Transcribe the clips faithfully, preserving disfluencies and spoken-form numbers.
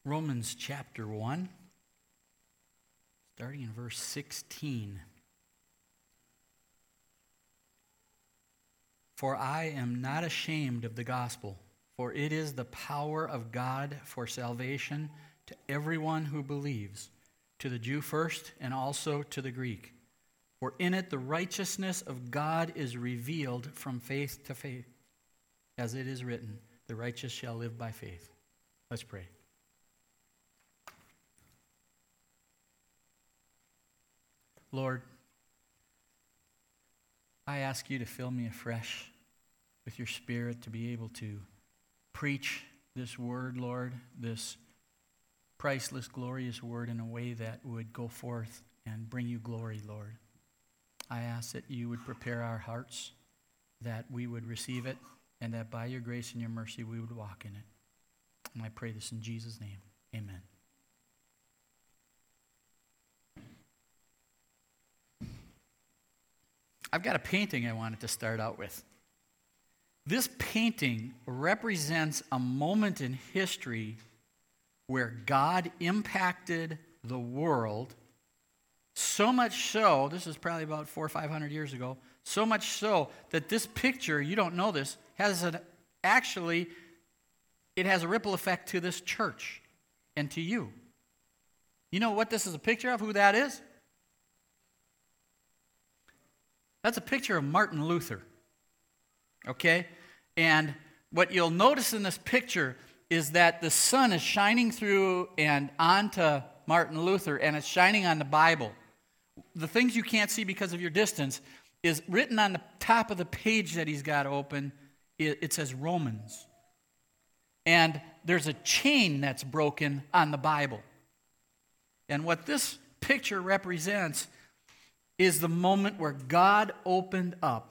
Romans chapter one, starting in verse sixteen. For I am not ashamed of the gospel, for it is the power of God for salvation to everyone who believes, to the Jew first and also to the Greek. For in it the righteousness of God is revealed from faith to faith. As it is written, the righteous shall live by faith. Let's pray. Lord, I ask you to fill me afresh with your Spirit to be able to preach this word, Lord, this priceless, glorious word in a way that would go forth and bring you glory, Lord. I ask that you would prepare our hearts, that we would receive it, and that by your grace and your mercy we would walk in it. And I pray this in Jesus' name. Amen. I've got a painting I wanted to start out with. This painting represents a moment in history where God impacted the world so much so, this is probably about four or five hundred years ago, so much so that this picture, you don't know this, has an, actually, it has a ripple effect to this church and to you. You know what this is a picture of, who that is? That's a picture of Martin Luther, okay? And what you'll notice in this picture is that the sun is shining through and onto Martin Luther, and it's shining on the Bible. The things you can't see because of your distance is written on the top of the page that he's got open. It, it says Romans. And there's a chain that's broken on the Bible. And what this picture represents is the moment where God opened up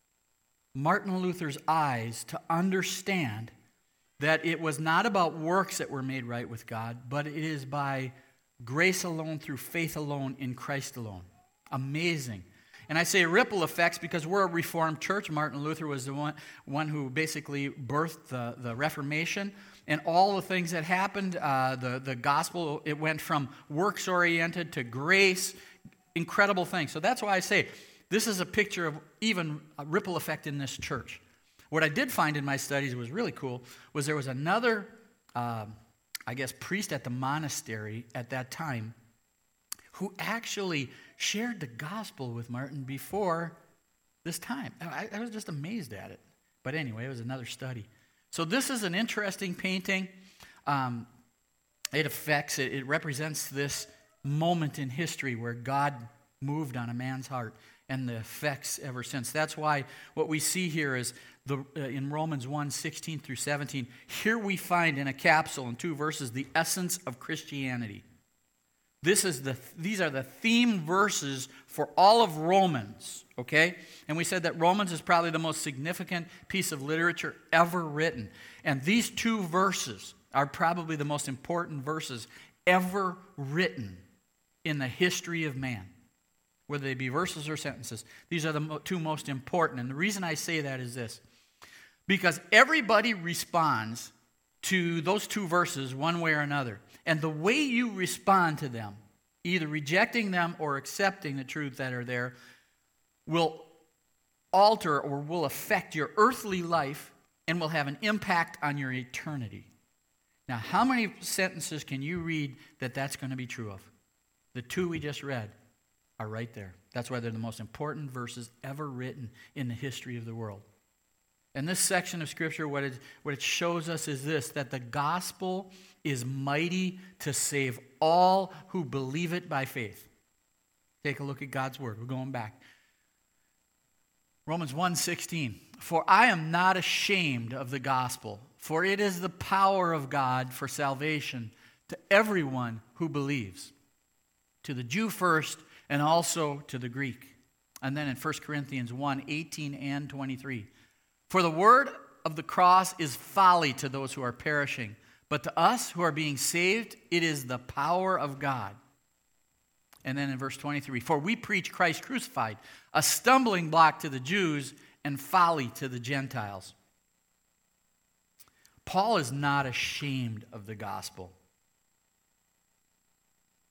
Martin Luther's eyes to understand that it was not about works that were made right with God, but it is by grace alone, through faith alone, in Christ alone. Amazing. And I say ripple effects because we're a Reformed church. Martin Luther was the one, one who basically birthed the, the Reformation. And all the things that happened, uh, the, the gospel, it went from works-oriented to grace. Incredible things. So that's why I say this is a picture of even a ripple effect in this church. What I did find in my studies was really cool was there was another, uh, I guess, priest at the monastery at that time who actually shared the gospel with Martin before this time. I, I was just amazed at it. But anyway, it was another study. So this is an interesting painting. Um, it affects, it, it represents this moment in history where God moved on a man's heart and the effects ever since. That's why what we see here is the uh, in Romans one, sixteen through seventeen, here we find in a capsule in two verses the essence of Christianity. This is the these are the theme verses for all of Romans, okay? And we said that Romans is probably the most significant piece of literature ever written. And these two verses are probably the most important verses ever written in the history of man, whether they be verses or sentences. These are the mo- two most important. And the reason I say that is this. Because everybody responds to those two verses one way or another. And the way you respond to them, either rejecting them or accepting the truth that are there, will alter or will affect your earthly life and will have an impact on your eternity. Now, how many sentences can you read that that's going to be true of? The two we just read are right there. That's why they're the most important verses ever written in the history of the world. And this section of Scripture, what it, what it shows us is this, that the gospel is mighty to save all who believe it by faith. Take a look at God's word. We're going back. Romans one sixteen. For I am not ashamed of the gospel, for it is the power of God for salvation to everyone who believes, to the Jew first and also to the Greek. And then in First Corinthians one, eighteen and twenty-three. For the word of the cross is folly to those who are perishing, but to us who are being saved, it is the power of God. And then in verse twenty-three, for we preach Christ crucified, a stumbling block to the Jews and folly to the Gentiles. Paul is not ashamed of the gospel.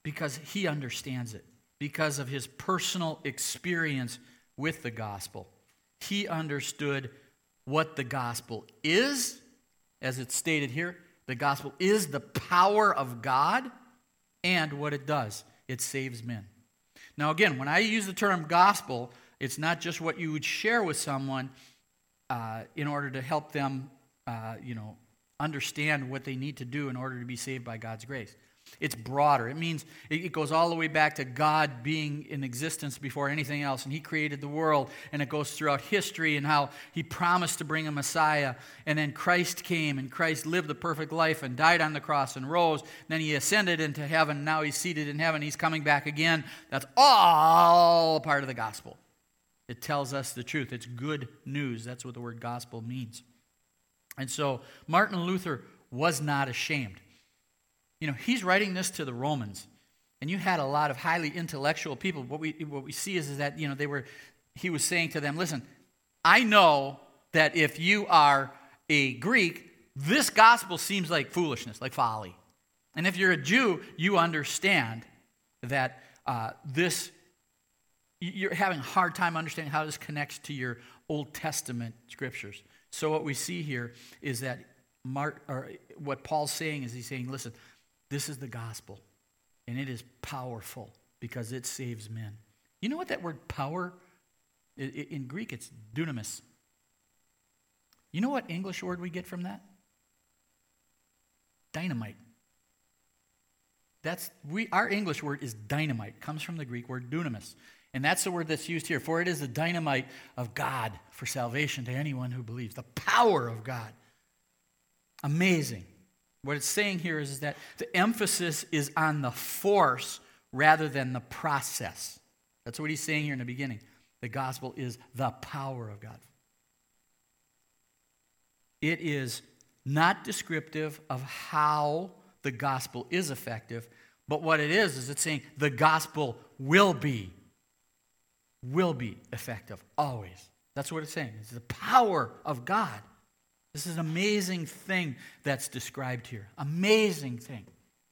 Because he understands it, because of his personal experience with the gospel. He understood what the gospel is, as it's stated here. The gospel is the power of God, and what it does, it saves men. Now again, when I use the term gospel, it's not just what you would share with someone uh, in order to help them, uh, you know, understand what they need to do in order to be saved by God's grace. It's broader. It means it goes all the way back to God being in existence before anything else, and he created the world, and it goes throughout history and how he promised to bring a Messiah, and then Christ came, and Christ lived the perfect life and died on the cross and rose. Then he ascended into heaven. Now he's seated in heaven. He's coming back again. That's all part of the gospel. It tells us the truth. It's good news. That's what the word gospel means. And so Martin Luther was not ashamed. You know, he's writing this to the Romans, and you had a lot of highly intellectual people. What we what we see is, is that, you know, they were, he was saying to them, listen, I know that if you are a Greek, this gospel seems like foolishness, like folly. And if you're a Jew, you understand that uh, this, you're having a hard time understanding how this connects to your Old Testament scriptures. So what we see here is that Mark, or what Paul's saying is he's saying, listen, this is the gospel, and it is powerful because it saves men. You know what that word power, in Greek it's dunamis. You know what English word we get from that? Dynamite. That's we. Our English word is dynamite. Comes from the Greek word dunamis. And that's the word that's used here. For it is the dynamite of God for salvation to anyone who believes. The power of God. Amazing. What it's saying here is, is that the emphasis is on the force rather than the process. That's what he's saying here in the beginning. The gospel is the power of God. It is not descriptive of how the gospel is effective, but what it is is it's saying the gospel will be, will be effective always. That's what it's saying. It's the power of God. This is an amazing thing that's described here. Amazing thing.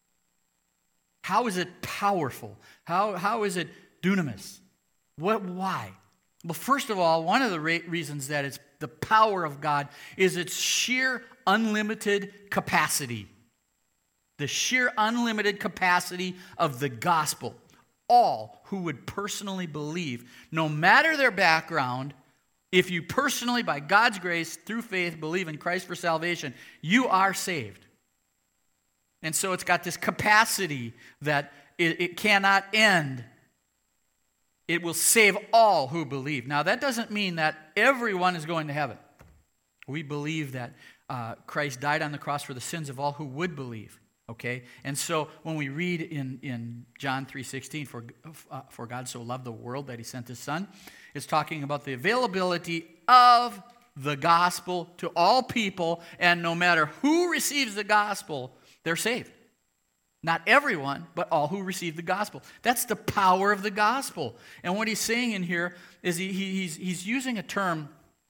How is it powerful? How, how is it dunamis? What? Why? Well, first of all, one of the re- reasons that it's the power of God is its sheer unlimited capacity. The sheer unlimited capacity of the gospel. All who would personally believe, no matter their background, if you personally, by God's grace, through faith, believe in Christ for salvation, you are saved. And so it's got this capacity that it, it cannot end. It will save all who believe. Now, that doesn't mean that everyone is going to heaven. We believe that uh, Christ died on the cross for the sins of all who would believe. Okay? And so when we read in, in John three sixteen, for, uh, for God so loved the world that he sent his son, it's talking about the availability of the gospel to all people, and no matter who receives the gospel, they're saved. Not everyone, but all who receive the gospel. That's the power of the gospel. And what he's saying in here is he, he, he's, he's using a term,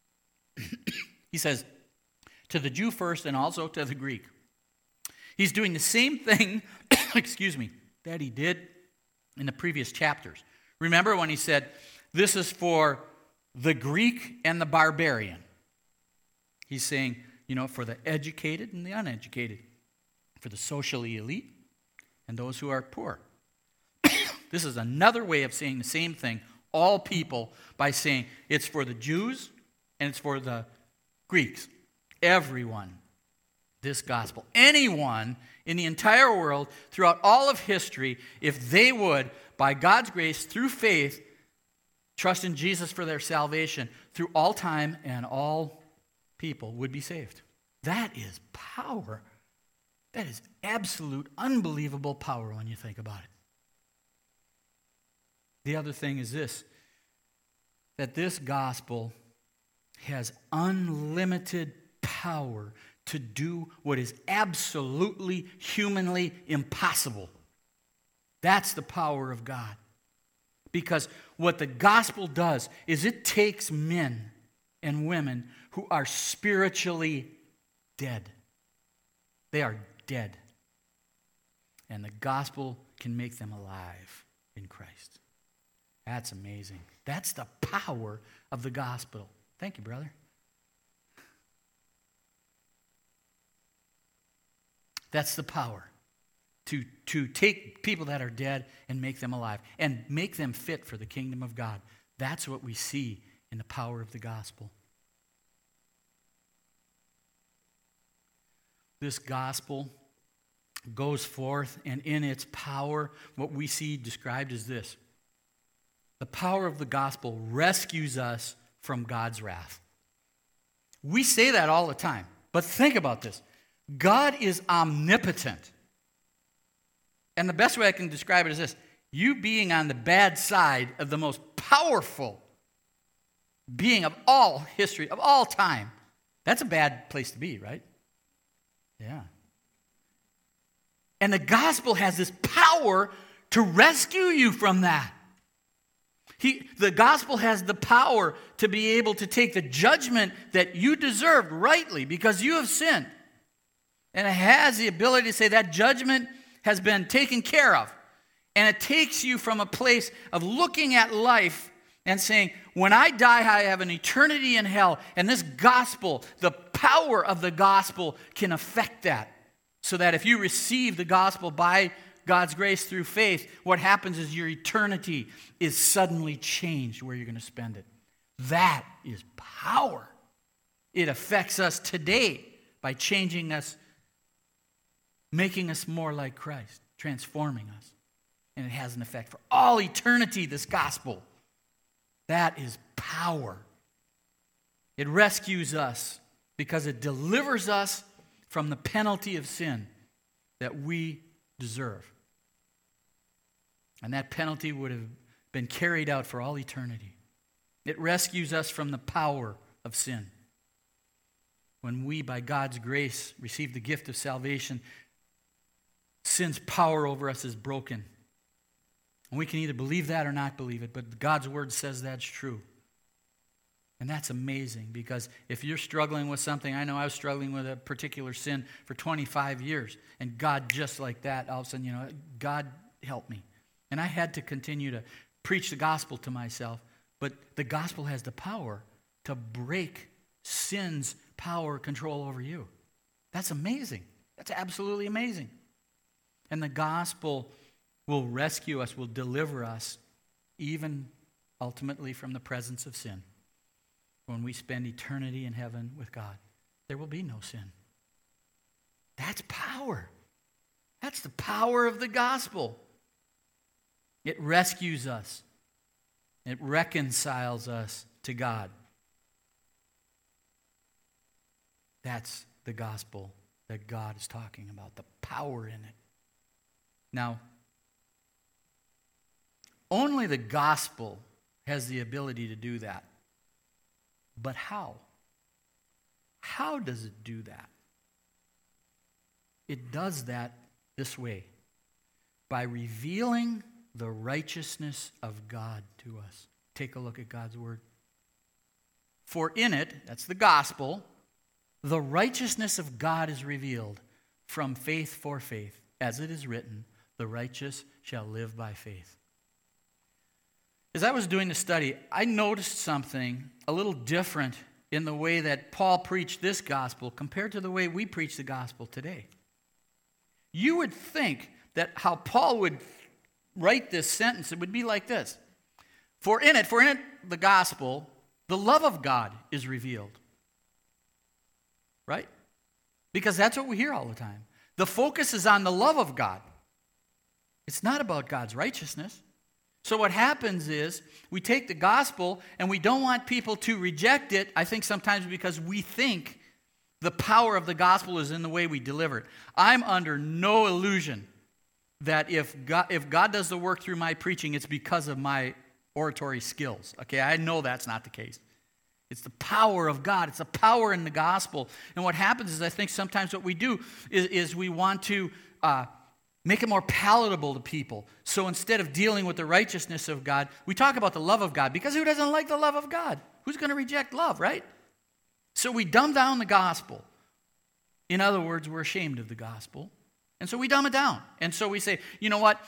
he says, to the Jew first and also to the Greek. He's doing the same thing, excuse me, that he did in the previous chapters. Remember when he said, this is for the Greek and the barbarian. He's saying, you know, for the educated and the uneducated, for the socially elite and those who are poor. This is another way of saying the same thing, all people, by saying it's for the Jews and it's for the Greeks. Everyone. This gospel. Anyone in the entire world, throughout all of history, if they would, by God's grace, through faith, trust in Jesus for their salvation, through all time and all people would be saved. That is power. That is absolute, unbelievable power when you think about it. The other thing is this, that this gospel has unlimited power to do what is absolutely humanly impossible. That's the power of God. Because what the gospel does is it takes men and women who are spiritually dead. They are dead. And the gospel can make them alive in Christ. That's amazing. That's the power of the gospel. Thank you, brother. That's the power. To, to take people that are dead and make them alive and make them fit for the kingdom of God. That's what we see in the power of the gospel. This gospel goes forth, and in its power, what we see described is this. The power of the gospel rescues us from God's wrath. We say that all the time, but think about this. God is omnipotent. And the best way I can describe it is this. You being on the bad side of the most powerful being of all history, of all time, that's a bad place to be, right? Yeah. And the gospel has this power to rescue you from that. He, the gospel has the power to be able to take the judgment that you deserved rightly because you have sinned. And it has the ability to say that judgment has been taken care of. And it takes you from a place of looking at life and saying, when I die, I have an eternity in hell. And this gospel, the power of the gospel can affect that. So that if you receive the gospel by God's grace through faith, what happens is your eternity is suddenly changed where you're going to spend it. That is power. It affects us today by changing us, making us more like Christ, transforming us. And it has an effect for all eternity, this gospel. That is power. It rescues us because it delivers us from the penalty of sin that we deserve. And that penalty would have been carried out for all eternity. It rescues us from the power of sin. When we, by God's grace, receive the gift of salvation, sin's power over us is broken. And we can either believe that or not believe it, but God's word says that's true. And that's amazing because if you're struggling with something, I know I was struggling with a particular sin for twenty-five years, and God just like that, all of a sudden, you know, God help me. And I had to continue to preach the gospel to myself, but the gospel has the power to break sin's power, control over you. That's amazing. That's absolutely amazing. And the gospel will rescue us, will deliver us, even ultimately from the presence of sin. When we spend eternity in heaven with God, there will be no sin. That's power. That's the power of the gospel. It rescues us. It reconciles us to God. That's the gospel that God is talking about, the power in it. Now, only the gospel has the ability to do that. But how? How does it do that? It does that this way, by revealing the righteousness of God to us. Take a look at God's word. For in it, that's the gospel, the righteousness of God is revealed from faith for faith. As it is written, the righteous shall live by faith. As I was doing the study, I noticed something a little different in the way that Paul preached this gospel compared to the way we preach the gospel today. You would think that how Paul would write this sentence, it would be like this. For in it, for in it, the gospel, the love of God is revealed. Right? Because that's what we hear all the time. The focus is on the love of God. It's not about God's righteousness. So what happens is we take the gospel and we don't want people to reject it, I think sometimes because we think the power of the gospel is in the way we deliver it. I'm under no illusion that if God, if God does the work through my preaching, it's because of my oratory skills. Okay, I know that's not the case. It's the power of God. It's the power in the gospel. And what happens is I think sometimes what we do is, is we want to uh, make it more palatable to people. So instead of dealing with the righteousness of God, we talk about the love of God. Because who doesn't like the love of God? Who's going to reject love, right? So we dumb down the gospel. In other words, we're ashamed of the gospel. And so we dumb it down. And so we say, you know what?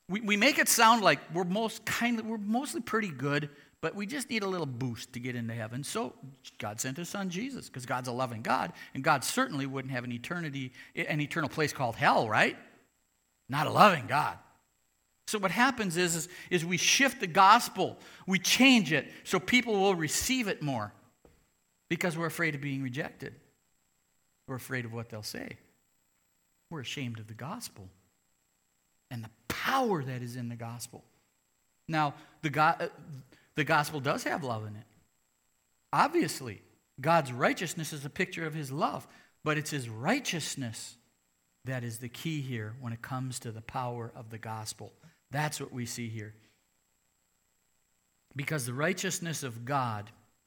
We, we make it sound like we're most kindly, we're mostly pretty good, but we just need a little boost to get into heaven. So God sent his son Jesus, because God's a loving God, and God certainly wouldn't have an eternity, an eternal place called hell, right? Not a loving God. So what happens is, is, is we shift the gospel. We change it so people will receive it more, because we're afraid of being rejected. We're afraid of what they'll say. We're ashamed of the gospel and the power that is in the gospel. Now, the, go- the gospel does have love in it. Obviously, God's righteousness is a picture of his love, but it's his righteousness that is the key here when it comes to the power of the gospel. That's what we see here. Because the righteousness of God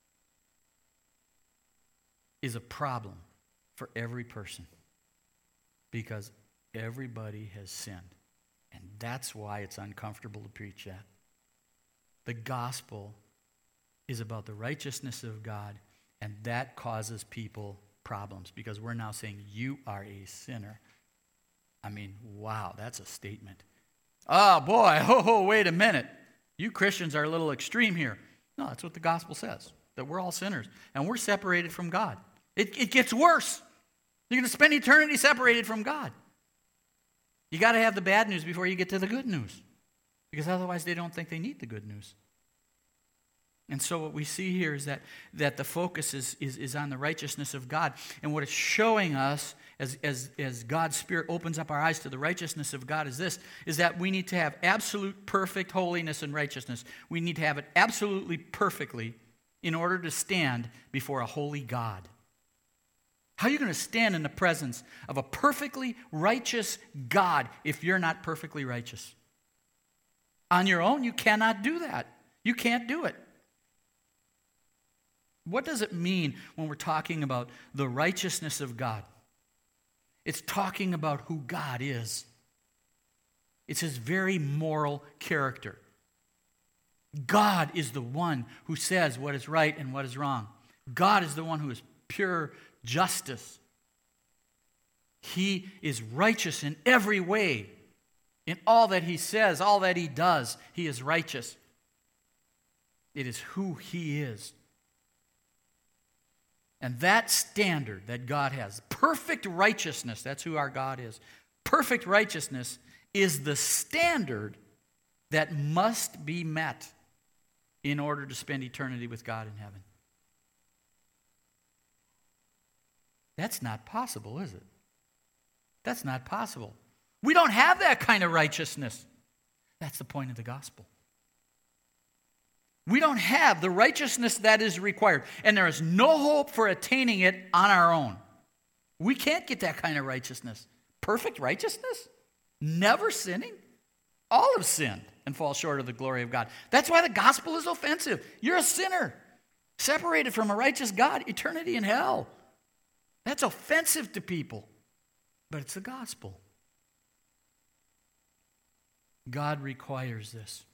is a problem for every person, because everybody has sinned. And that's why it's uncomfortable to preach that. The gospel is about the righteousness of God, and that causes people problems, because we're now saying you are a sinner. I mean, wow, that's a statement. Oh boy, oh, oh wait a minute. You Christians are a little extreme here. No, that's what the gospel says, that we're all sinners, and we're separated from God. It, it gets worse. You're going to spend eternity separated from God. You got to have the bad news before you get to the good news, because otherwise they don't think they need the good news. And so what we see here is that, that the focus is, is, is on the righteousness of God. And what it's showing us as, as, as God's Spirit opens up our eyes to the righteousness of God is this, is that we need to have absolute perfect holiness and righteousness. We need to have it absolutely perfectly in order to stand before a holy God. How are you going to stand in the presence of a perfectly righteous God if you're not perfectly righteous? On your own, you cannot do that. You can't do it. What does it mean when we're talking about the righteousness of God? It's talking about who God is. It's his very moral character. God is the one who says what is right and what is wrong. God is the one who is pure justice. He is righteous in every way. In all that he says, all that he does, he is righteous. It is who he is. And that standard that God has, perfect righteousness, that's who our God is. Perfect righteousness is the standard that must be met in order to spend eternity with God in heaven. That's not possible, is it? That's not possible. We don't have that kind of righteousness. That's the point of the gospel. We don't have the righteousness that is required, and there is no hope for attaining it on our own. We can't get that kind of righteousness. Perfect righteousness? Never sinning? All have sinned and fall short of the glory of God. That's why the gospel is offensive. You're a sinner, separated from a righteous God, eternity in hell. That's offensive to people, but it's the gospel. God requires this.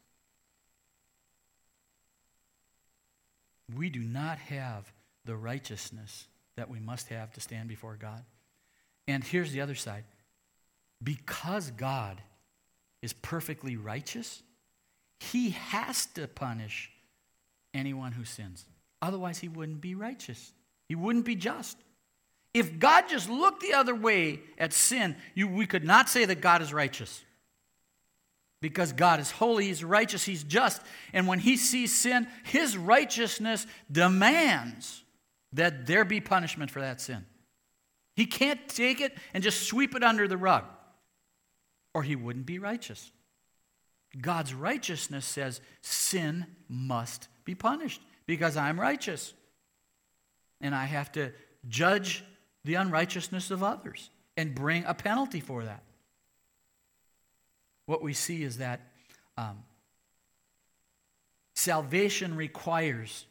We do not have the righteousness that we must have to stand before God. And here's the other side. Because God is perfectly righteous, he has to punish anyone who sins. Otherwise, he wouldn't be righteous. He wouldn't be just. If God just looked the other way at sin, you, we could not say that God is righteous. Because God is holy, he's righteous, he's just. And when he sees sin, his righteousness demands that there be punishment for that sin. He can't take it and just sweep it under the rug, or he wouldn't be righteous. God's righteousness says sin must be punished because I'm righteous. And I have to judge the unrighteousness of others and bring a penalty for that. What we see is that um, salvation requires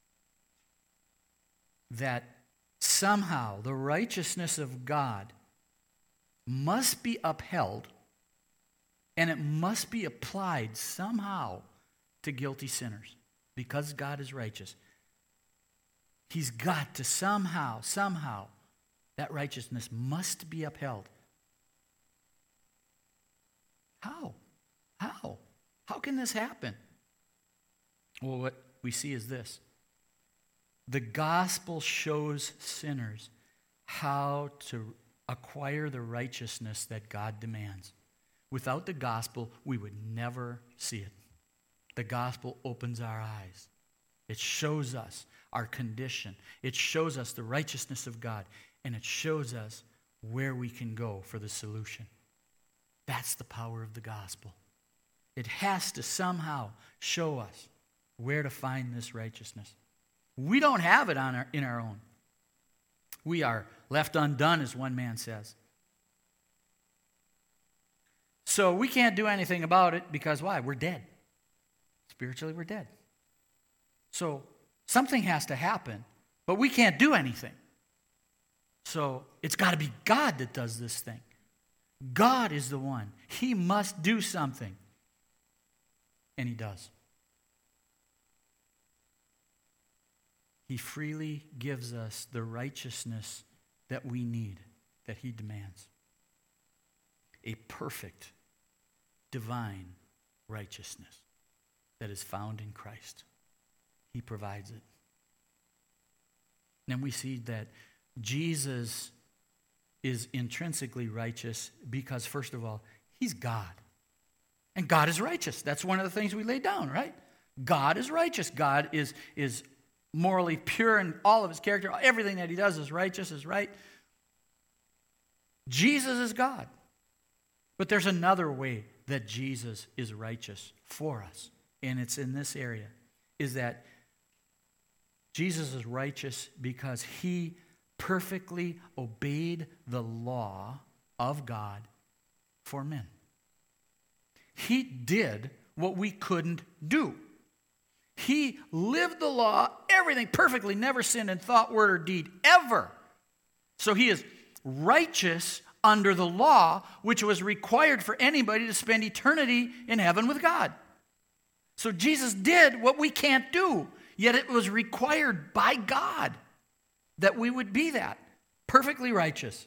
that somehow the righteousness of God must be upheld, and it must be applied somehow to guilty sinners. Because God is righteous, he's got to somehow, somehow, that righteousness must be upheld. How? How? How can this happen? Well, what we see is this. The gospel shows sinners how to acquire the righteousness that God demands. Without the gospel, we would never see it. The gospel opens our eyes. It shows us our condition. It shows us the righteousness of God. And it shows us where we can go for the solution. That's the power of the gospel. It has to somehow show us where to find this righteousness. We don't have it on our, in our own. We are left undone, as one man says. So we can't do anything about it because why? We're dead. Spiritually, we're dead. So something has to happen, but we can't do anything. So it's got to be God that does this thing. God is the one. He must do something. And he does. He freely gives us the righteousness that we need, that he demands. A perfect, divine righteousness that is found in Christ. He provides it. And then we see that Jesus is intrinsically righteous because, first of all, he's God. And God is righteous. That's one of the things we laid down, right? God is righteous. God is, is morally pure in all of his character. Everything that he does is righteous, is right. Jesus is God. But there's another way that Jesus is righteous for us. And it's in this area, is that Jesus is righteous because he perfectly obeyed the law of God for men. He did what we couldn't do. He lived the law, everything perfectly, never sinned in thought, word, or deed, ever. So he is righteous under the law, which was required for anybody to spend eternity in heaven with God. So Jesus did what we can't do, yet it was required by God that we would be that, perfectly righteous.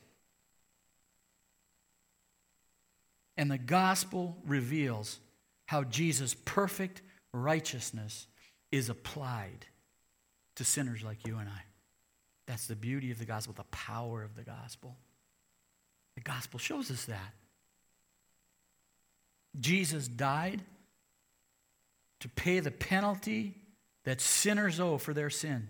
And the gospel reveals how Jesus' perfect righteousness is applied to sinners like you and I. That's the beauty of the gospel, the power of the gospel. The gospel shows us that. Jesus died to pay the penalty that sinners owe for their sin.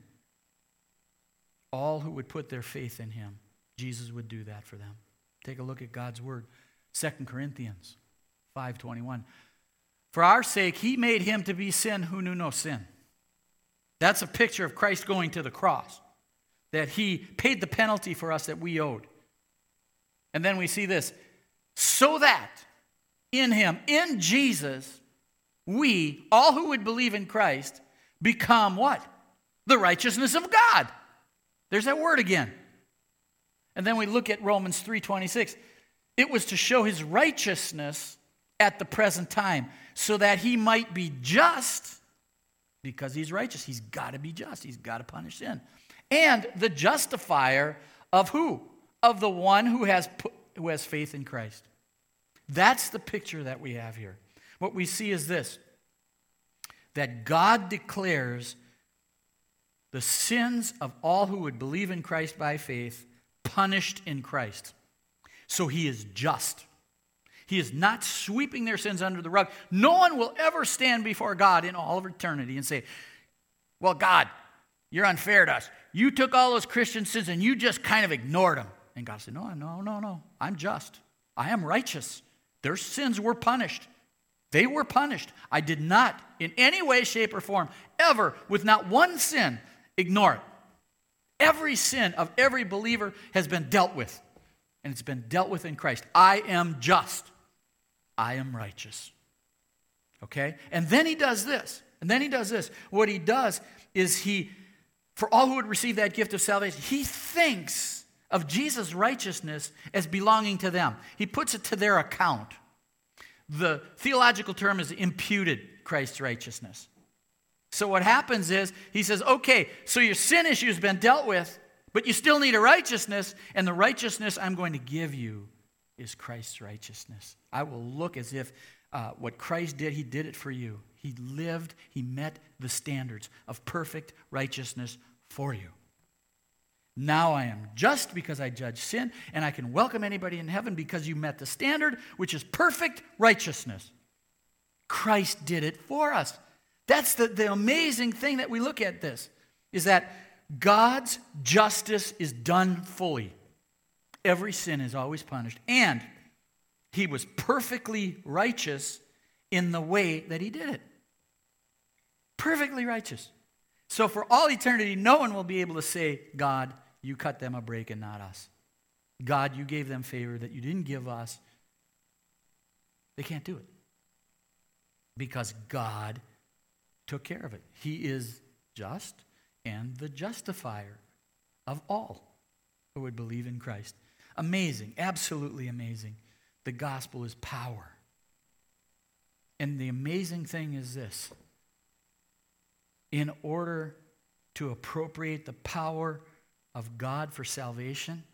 All who would put their faith in him, Jesus would do that for them. Take a look at God's word. Second Corinthians five twenty-one. For our sake, he made him to be sin who knew no sin. That's a picture of Christ going to the cross. That he paid the penalty for us that we owed. And then we see this. So that in him, in Jesus, we, all who would believe in Christ, become what? The righteousness of God. There's that word again. And then we look at Romans three twenty-six. It was to show his righteousness at the present time, so that he might be just, because he's righteous. He's got to be just. He's got to punish sin. And the justifier of who? Of the one who has put, who has faith in Christ. That's the picture that we have here. What we see is this, that God declares the sins of all who would believe in Christ by faith punished in Christ. So he is just. He is not sweeping their sins under the rug. No one will ever stand before God in all of eternity and say, well, God, you're unfair to us. You took all those Christian sins and you just kind of ignored them. And God said, no, no, no, no. I'm just. I am righteous. Their sins were punished. They were punished. I did not, in any way, shape, or form, ever, with not one sin, ignore it. Every sin of every believer has been dealt with. And it's been dealt with in Christ. I am just. I am righteous. Okay? And then he does this. And then he does this. What he does is he, for all who would receive that gift of salvation, he thinks of Jesus' righteousness as belonging to them. He puts it to their account. The theological term is imputed Christ's righteousness. So what happens is, he says, okay, so your sin issue has been dealt with, but you still need a righteousness, and the righteousness I'm going to give you is Christ's righteousness. I will look as if uh, what Christ did, he did it for you. He lived, he met the standards of perfect righteousness for you. Now I am just because I judge sin, and I can welcome anybody in heaven because you met the standard, which is perfect righteousness. Christ did it for us. That's the, the amazing thing that we look at this, is that God's justice is done fully. Every sin is always punished, and he was perfectly righteous in the way that he did it. Perfectly righteous. So for all eternity, no one will be able to say, God, you cut them a break and not us. God, you gave them favor that you didn't give us. They can't do it. Because God took care of it. He is just and the justifier of all who would believe in Christ. Amazing, absolutely amazing. The gospel is power. And the amazing thing is this. In order to appropriate the power of God for salvation,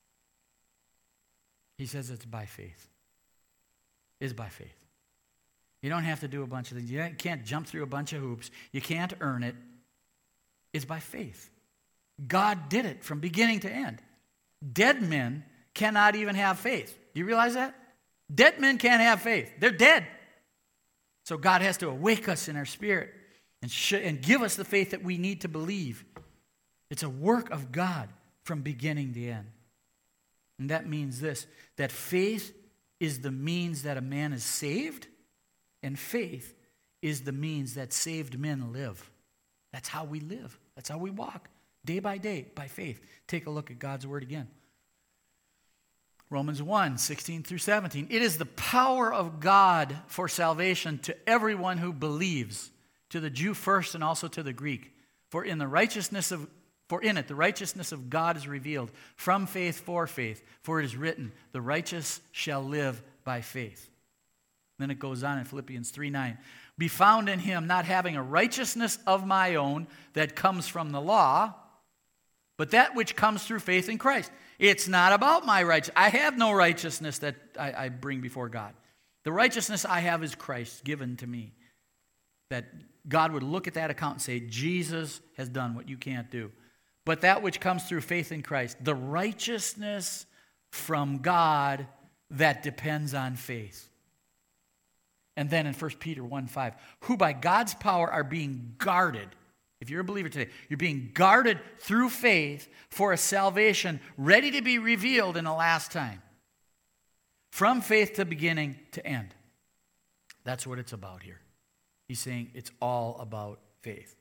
he says it's by faith. It's by faith. You don't have to do a bunch of things. You can't jump through a bunch of hoops. You can't earn it. It's by faith. God did it from beginning to end. Dead men cannot even have faith. Do you realize that? Dead men can't have faith. They're dead. So God has to awake us in our spirit and, sh- and give us the faith that we need to believe. It's a work of God from beginning to end. And that means this, that faith is the means that a man is saved, and faith is the means that saved men live. That's how we live. That's how we walk, day by day, by faith. Take a look at God's word again. Romans one, sixteen through seventeen. It is the power of God for salvation to everyone who believes, to the Jew first and also to the Greek. For in the righteousness of For in it the righteousness of God is revealed, from faith for faith. For it is written, the righteous shall live by faith. Then it goes on in Philippians three nine. Be found in him, not having a righteousness of my own that comes from the law, but that which comes through faith in Christ. It's not about my righteousness. I have no righteousness that I, I bring before God. The righteousness I have is Christ given to me. That God would look at that account and say, Jesus has done what you can't do. But that which comes through faith in Christ, the righteousness from God that depends on faith. And then in First Peter one five, who by God's power are being guarded. If you're a believer today, you're being guarded through faith for a salvation ready to be revealed in the last time. From faith to beginning to end. That's what it's about here. He's saying it's all about faith.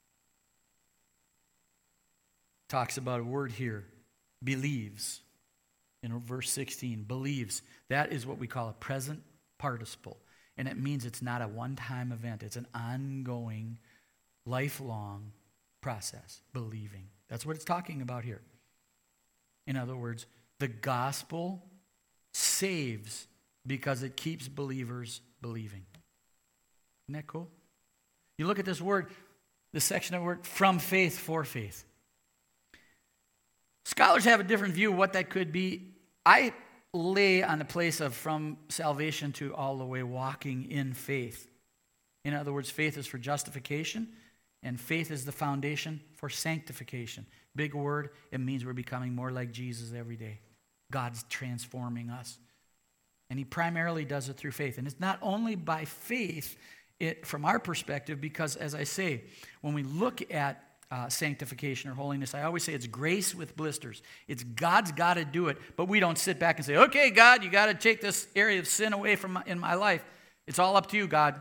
Talks about a word here, believes. In verse sixteen, believes. That is what we call a present participle. And it means it's not a one-time event. It's an ongoing, lifelong process, believing. That's what it's talking about here. In other words, the gospel saves because it keeps believers believing. Isn't that cool? You look at this word, this section of word, from faith for faith. Scholars have a different view of what that could be. I lay on the place of from salvation to all the way walking in faith. In other words, faith is for justification, and faith is the foundation for sanctification. Big word, it means we're becoming more like Jesus every day. God's transforming us. And he primarily does it through faith. And it's not only by faith, it from our perspective, because as I say, when we look at Uh, sanctification or holiness, I always say it's grace with blisters. It's God's got to do it, but we don't sit back and say, okay, God, you got to take this area of sin away from my, in my life. It's all up to you, God.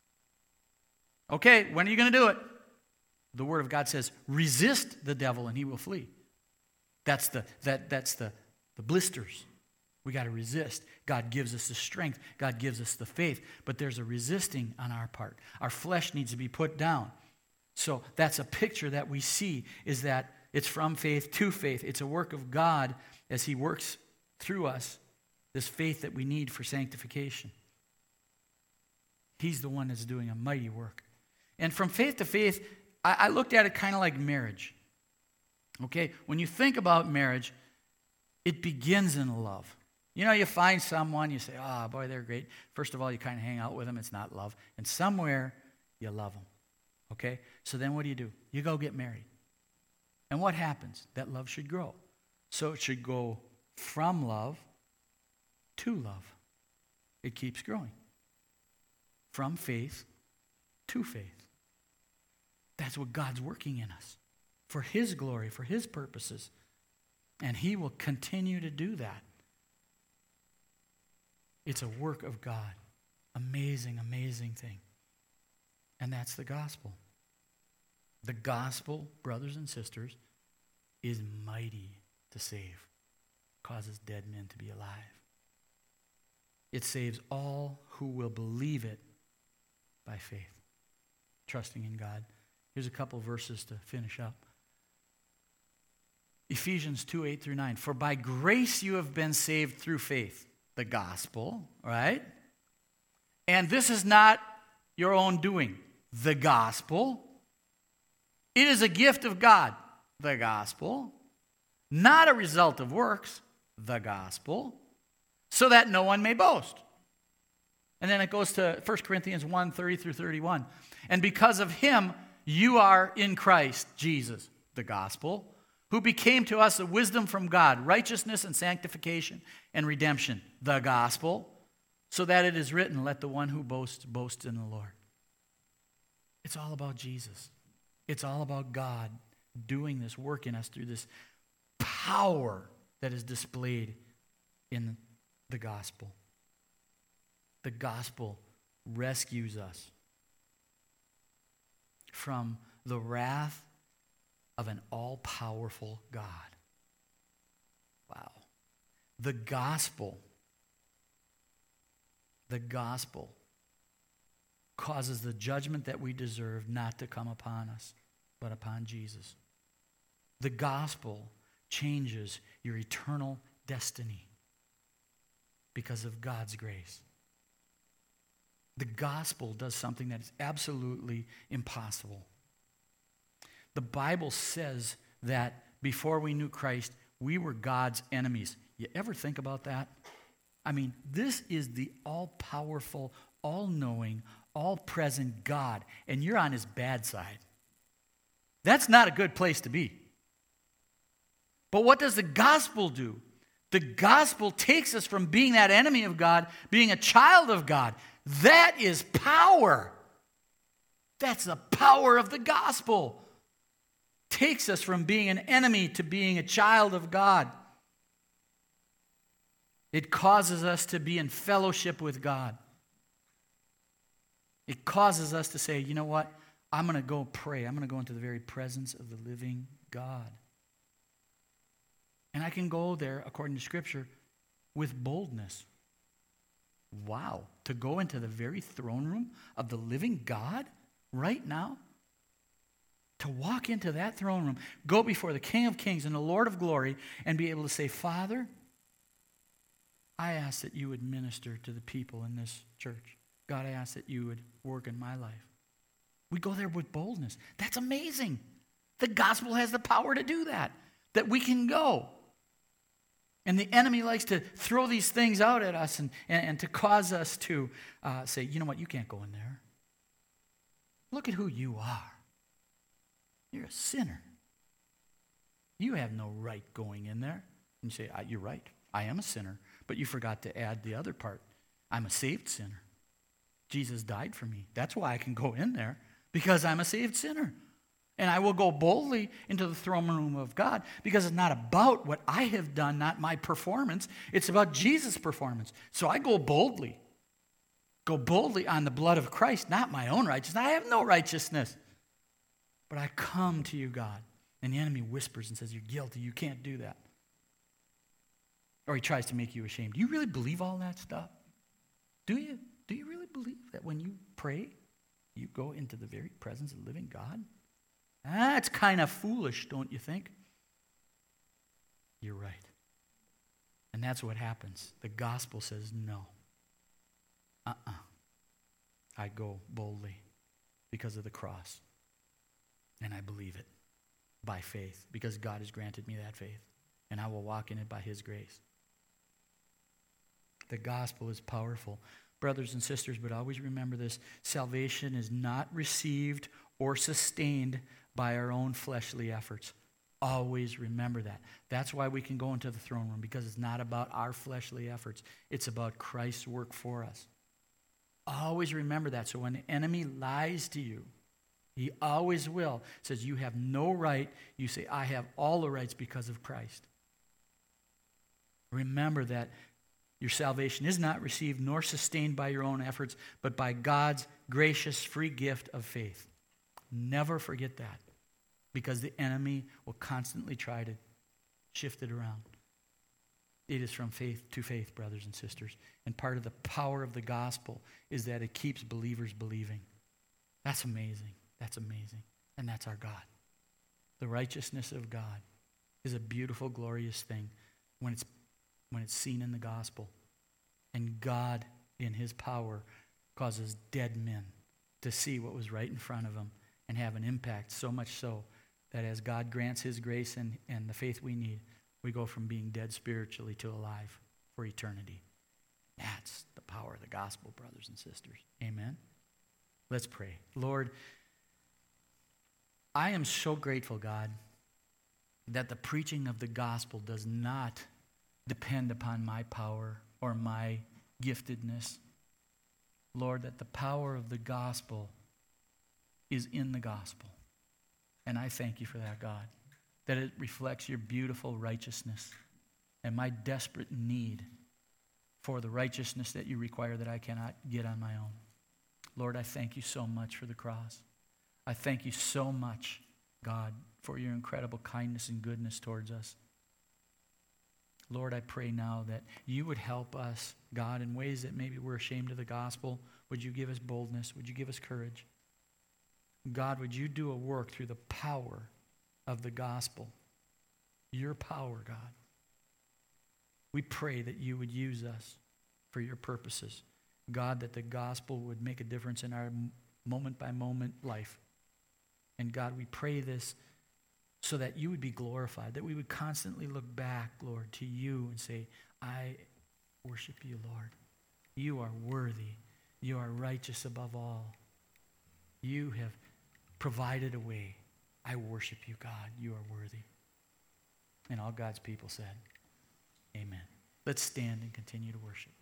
Okay, when are you going to do it? The Word of God says, resist the devil and he will flee. That's the that that's the, the blisters. We got to resist. God gives us the strength. God gives us the faith, but there's a resisting on our part. Our flesh needs to be put down. So that's a picture that we see, is that it's from faith to faith. It's a work of God as he works through us, this faith that we need for sanctification. He's the one that's doing a mighty work. And from faith to faith, I, I looked at it kind of like marriage. Okay? When you think about marriage, it begins in love. You know, you find someone, you say, oh, boy, they're great. First of all, you kind of hang out with them. It's not love. And somewhere, you love them. Okay? So then what do you do? You go get married. And what happens? That love should grow. So it should go from love to love. It keeps growing. From faith to faith. That's what God's working in us. For His glory, for His purposes. And He will continue to do that. It's a work of God. Amazing, amazing thing. And that's the gospel. The gospel, brothers and sisters, is mighty to save. Causes dead men to be alive. It saves all who will believe it by faith. Trusting in God. Here's a couple verses to finish up. Ephesians two, eight through nine. For by grace you have been saved through faith. The gospel, right? And this is not your own doing. The gospel. It is a gift of God. The gospel. Not a result of works. The gospel. So that no one may boast. And then it goes to First Corinthians one, thirty through thirty-one. And because of Him, you are in Christ Jesus, the gospel, who became to us a wisdom from God, righteousness and sanctification and redemption, the gospel, so that it is written, let the one who boasts, boast in the Lord. It's all about Jesus. It's all about God doing this work in us through this power that is displayed in the gospel. The gospel rescues us from the wrath of an all-powerful God. Wow. The gospel, the gospel causes the judgment that we deserve not to come upon us, but upon Jesus. The gospel changes your eternal destiny because of God's grace. The gospel does something that is absolutely impossible. The Bible says that before we knew Christ, we were God's enemies. You ever think about that? I mean, this is the all-powerful, all-knowing, all-present God, and you're on His bad side. That's not a good place to be. But what does the gospel do? The gospel takes us from being that enemy of God, being a child of God. That is power. That's the power of the gospel. Takes us from being an enemy to being a child of God. It causes us to be in fellowship with God. It causes us to say, you know what? I'm going to go pray. I'm going to go into the very presence of the living God. And I can go there, according to Scripture, with boldness. Wow. To go into the very throne room of the living God right now? To walk into that throne room, go before the King of Kings and the Lord of Glory, and be able to say, Father, I ask that you would minister to the people in this church. God, I ask that you would work in my life. We go there with boldness. That's amazing. The gospel has the power to do that, that we can go. And the enemy likes to throw these things out at us and, and, and to cause us to uh, say, you know what, you can't go in there. Look at who you are. You're a sinner. You have no right going in there. And you say, you're right, I am a sinner. But you forgot to add the other part. I'm a saved sinner. Jesus died for me. That's why I can go in there, because I'm a saved sinner. And I will go boldly into the throne room of God, because it's not about what I have done, not my performance. It's about Jesus' performance. So I go boldly. Go boldly on the blood of Christ, not my own righteousness. I have no righteousness. But I come to you, God. And the enemy whispers and says, you're guilty. You can't do that. Or he tries to make you ashamed. Do you really believe all that stuff? Do you? Do you really believe that when you pray, you go into the very presence of the living God? That's kind of foolish, don't you think? You're right. And that's what happens. The gospel says no. Uh-uh. I go boldly because of the cross. And I believe it by faith, because God has granted me that faith. And I will walk in it by His grace. The gospel is powerful. Brothers and sisters, but always remember this. Salvation is not received or sustained by our own fleshly efforts. Always remember that. That's why we can go into the throne room, because it's not about our fleshly efforts. It's about Christ's work for us. Always remember that. So when the enemy lies to you, he always will, says you have no right, you say, I have all the rights because of Christ. Remember that your salvation is not received nor sustained by your own efforts, but by God's gracious free gift of faith. Never forget that, because the enemy will constantly try to shift it around. It is from faith to faith, brothers and sisters. And part of the power of the gospel is that it keeps believers believing. That's amazing. That's amazing. And that's our God. The righteousness of God is a beautiful, glorious thing when it's when it's seen in the gospel. And God, in his power, causes dead men to see what was right in front of them and have an impact, so much so that as God grants his grace and, and the faith we need, we go from being dead spiritually to alive for eternity. That's the power of the gospel, brothers and sisters. Amen? Let's pray. Lord, I am so grateful, God, that the preaching of the gospel does not depend upon my power or my giftedness. Lord, that the power of the gospel is in the gospel. And I thank you for that, God, that it reflects your beautiful righteousness and my desperate need for the righteousness that you require that I cannot get on my own. Lord, I thank you so much for the cross. I thank you so much, God, for your incredible kindness and goodness towards us. Lord, I pray now that you would help us, God, in ways that maybe we're ashamed of the gospel. Would you give us boldness? Would you give us courage? God, would you do a work through the power of the gospel? Your power, God. We pray that you would use us for your purposes. God, that the gospel would make a difference in our moment-by-moment life. And God, we pray this so that you would be glorified, that we would constantly look back, Lord, to you and say, I worship you, Lord. You are worthy. You are righteous above all. You have provided a way. I worship you, God. You are worthy. And all God's people said, amen. Let's stand and continue to worship.